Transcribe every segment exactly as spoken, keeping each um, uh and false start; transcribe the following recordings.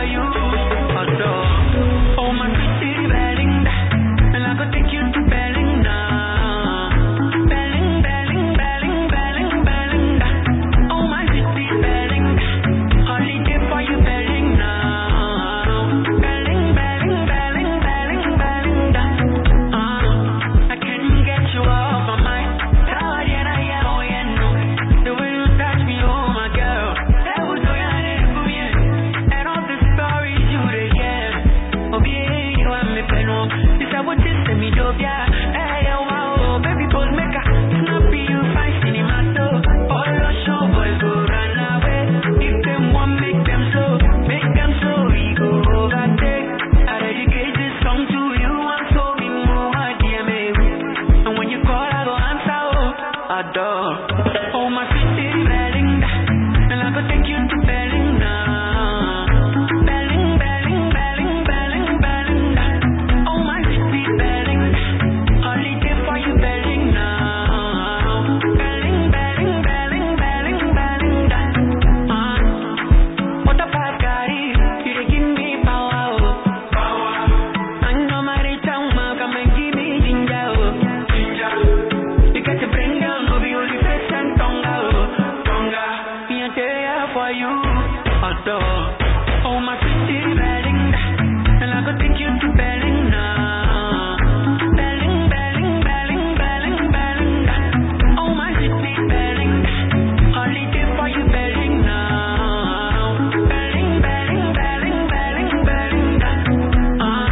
you. Adore. Oh my pretty Belinda, and I could take you to Belinda. Belling, belling, belling, belling, Belinda. Oh my pretty Belinda, holiday for you Belinda. Belling, belling, belling, belling, Belinda. Uh, I can't get you off my mind. Oh yeah, yeah, oh yeah, no. The way you touch me, oh my girl. That was so yeah, and all the stories you did, yeah. Oh yeah, you and me peno. This I what you say me do, yeah. Hey, oh wow, baby boy maker. Snappy you find cinema so. All the show boys go run away. If them want make them so, make them so we go overtake. I dedicate this song to you and so me more dear baby. And when you call I go answer, oh, adore. Oh my pretty Belinda, and I go take you to Belinda. Belling, belling, belling, belling, Belinda. Oh my pretty Belinda, holiday for you Belinda. Belling, belling, belling, belling, Belinda. Uh, what a bad guy, you dey give me power, oh. I know my return, come and give me ginger, oh. You got to bring down, go be only face and tongue, oh. Me a there for you, adore. Oh my pretty Belinda, and I go take you to Belinda. Belling, belling, belling, belling, Belinda. Oh my pretty Belinda, holiday for you Belinda. Belling, belling, belling, belling, Belinda. Uh,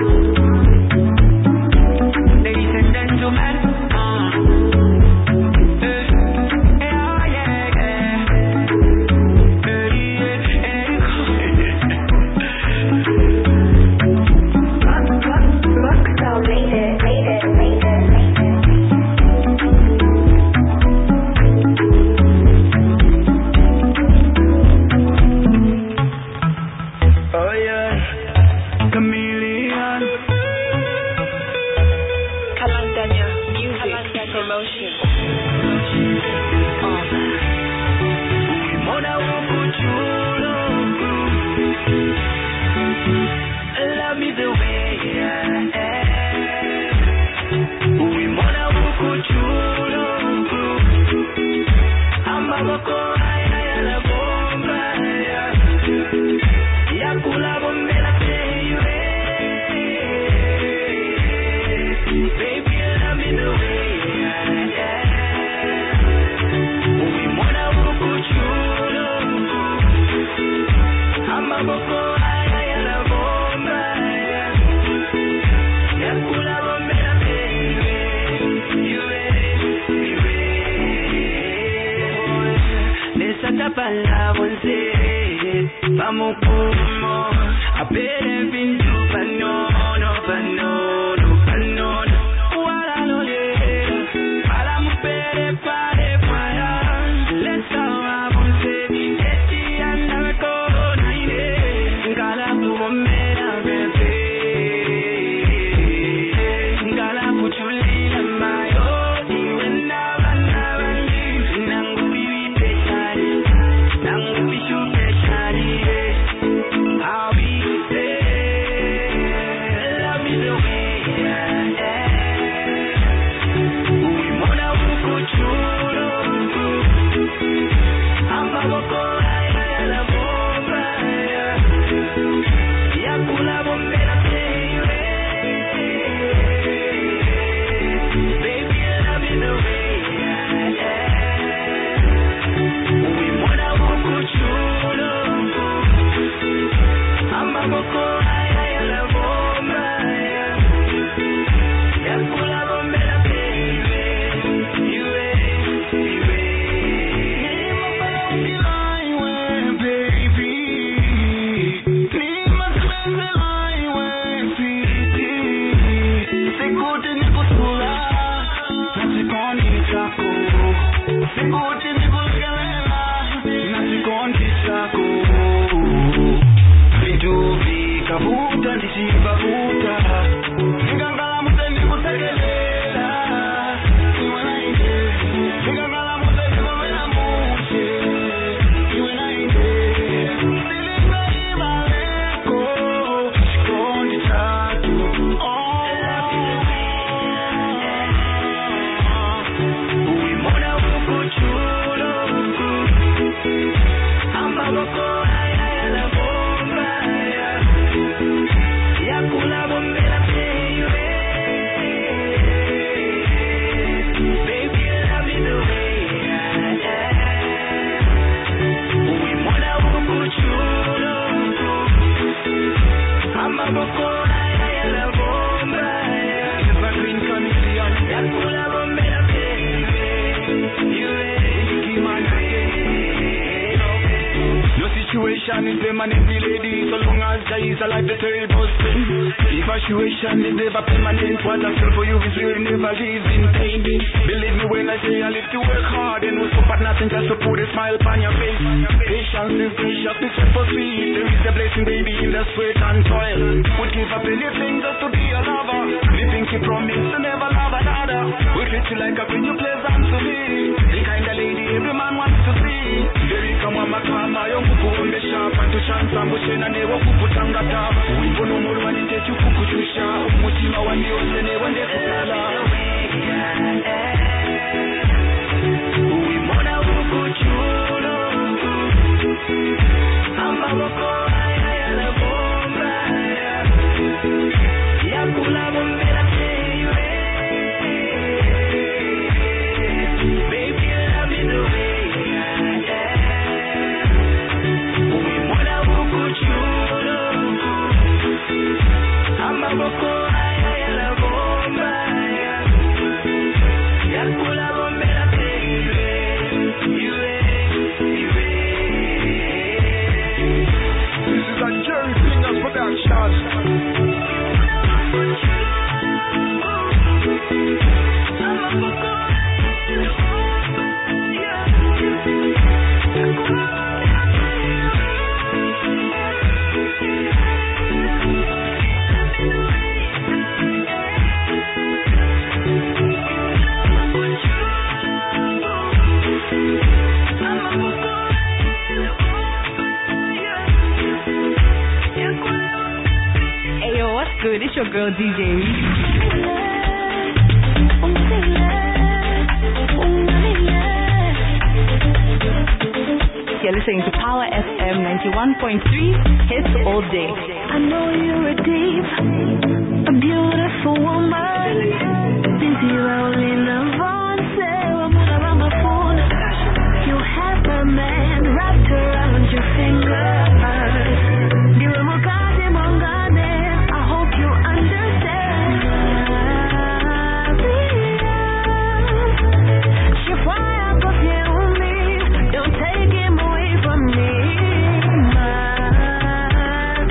ladies and gentlemen, uh, eh, yeah, yeah, yeah. Rockstar made it, made it, made it. Oh yeah, chameleon. Kalanganya Music Promotion. Mona ukuchulo. Love me the way I am. We mona ukuchulo. Amaboko aya la bomba. Yakula bombela baby. Baby, love me the way I am. We mona ukuchulo. Amaboko aya la bomba. Yakula bombela baby. You ready? You ready? Nessa tapala você. Vamos como a pere vindu panono panono panono wala no le para mu pere pare para let's go avance eti anda ko naire ngala ku mera bebe ngala ku chulila mayo iwenda bana bandi nangu bibi pechari nangu bishu pechari. I'll be there. Love me the way I am. We mona ukuchulo. Amaboko aya la bomba. Yakula bombela baby. Baby, love me the way I am. We mona ukuchulo. Amaboko aya la bomba. Yakula bombela baby. You ready? You ready? Need my line baby. Need my line baby. Sekute nikusula, nasikoni chako. Sekute nikulegelela, nasikoni chako. Vitu kavuta ndisivavuta ngangala muteni kusekelela iwe nainde ngangala muteni kumena mute iwe nainde silinga ibale situation is permanently lady. So long as there is a life the terrible thing. If a situation is never permanent, what I feel for you is really never lives in pain. Believe me when I say I live to work hard and no stop at nothing just to put a smile upon your face. Patience is precious, it's for sweet. There is a blessing, baby, in the sweat and toil. Would give up anything just to be a lover. The things you promise to never love another. We treat you like a queen, you pleasant to me. The kind of lady every man wants to see. There you come, mama, kama, young kuku on the sharp. And to chance, I'm pushing and they walk kuku tangata. We go no more when you take you kuku chusha. Umutima when you send it when they kukala. We mona kuku chulo. Amba wako aya la bomba. Yakula bombela sewe. Baby, love me the way I am. We mona kuku chulo. Amba wako aya la bomba. Yakula bombela sewe. This is a Jerry Fingers production. Hey yo, what's good? It's your girl D J Reese. You're listening to Power F M ninety-one point three, hits all day. I know you're a deep, a beautiful woman.